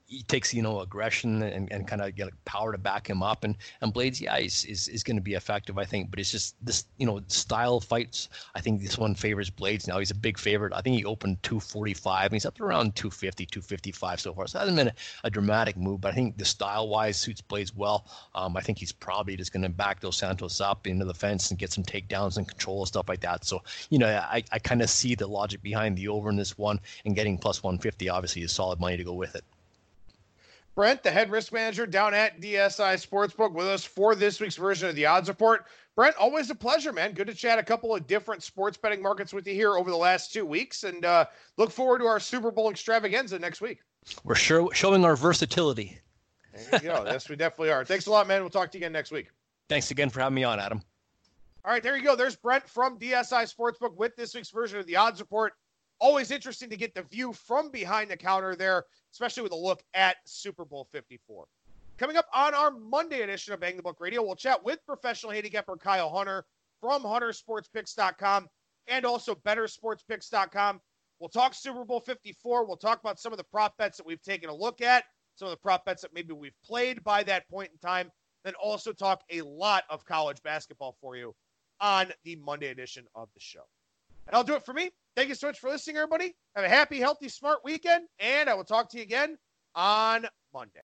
he takes, you know, aggression and, and kind of get power to back him up. And, and Blades, yeah, is, is, is going to be effective, I think. But it's just this, you know, style fights. I think this one favors Blades now. He's a big favorite. I think he opened two forty-five, and he's up to around two fifty, two fifty-five so far. So it hasn't been a, a dramatic move, but I think the style-wise suits Blades well. Um, I think he's probably just going to back Dos Santos up into the fence and get some takedowns and control and stuff like that. So, you know, I, I kind of see the logic behind the over in this one, and getting plus one fifty obviously is solid money to go with it. Brent, the head risk manager down at D S I Sportsbook, with us for this week's version of the Odds Report. Brent, always a pleasure, man. Good to chat a couple of different sports betting markets with you here over the last two weeks, and uh, look forward to our Super Bowl extravaganza next week. We're sure showing our versatility. There you go. Yes, we definitely are. Thanks a lot, man. We'll talk to you again next week. Thanks again for having me on, Adam. All right, there you go. There's Brent from D S I Sportsbook with this week's version of the Odds Report. Always interesting to get the view from behind the counter there, especially with a look at Super Bowl fifty-four. Coming up on our Monday edition of Bang the Book Radio, we'll chat with professional handicapper Kyle Hunter from hunter sports picks dot com and also better sports picks dot com. We'll talk Super Bowl fifty-four. We'll talk about some of the prop bets that we've taken a look at, some of the prop bets that maybe we've played by that point in time, then also talk a lot of college basketball for you on the Monday edition of the show. And I'll do it for me. Thank you so much for listening, everybody. Have a happy, healthy, smart weekend, and I will talk to you again on Monday.